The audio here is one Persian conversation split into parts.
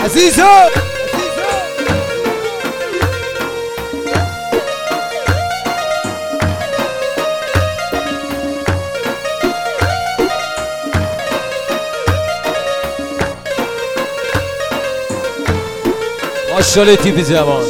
عزیزو ماشاءالله تیپ جوان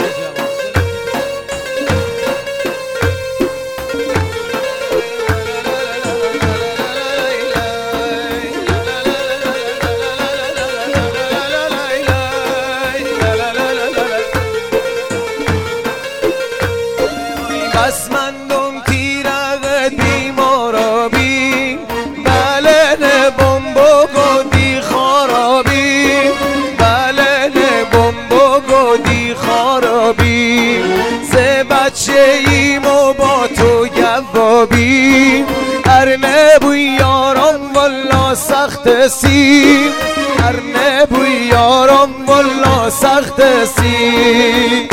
بس مندم تیرق بیمارابی بله نه بمبو گودی خارابی بله نه بمبو گودی خارابی سه بچه ایم و با تو گوابی هر نبوی یارم والا سخت سیم هر نبوی یارم والا سخت سیم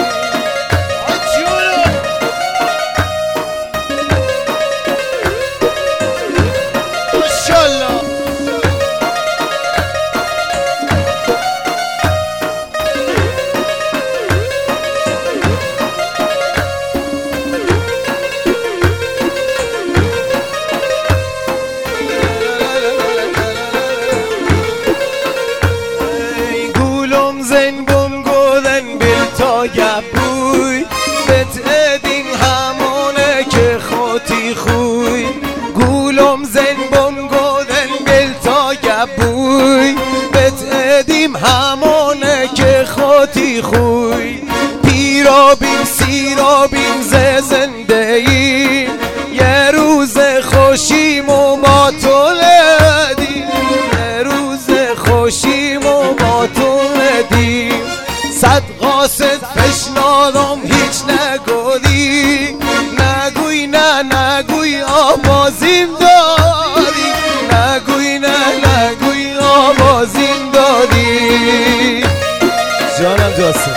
گبوی بت ادین همونه که خاطی خوی گولم زن بمگودن گل تا گبوی بت ادیم همونه که خاطی خوی پیرابیم سیرابیم ز زنده ایم یه روز خوشیم و با تو لدیم یه روز خوشیم و با تو لدیم صد قاصد پیشنهادم هیچ نگویی نگوی نه نگوی آوازیم دادی نگوی نه نگوی آوازیم دادی جانم جاسم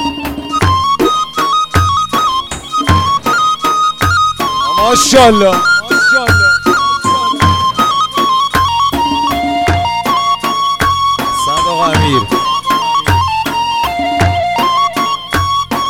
ماشاءالله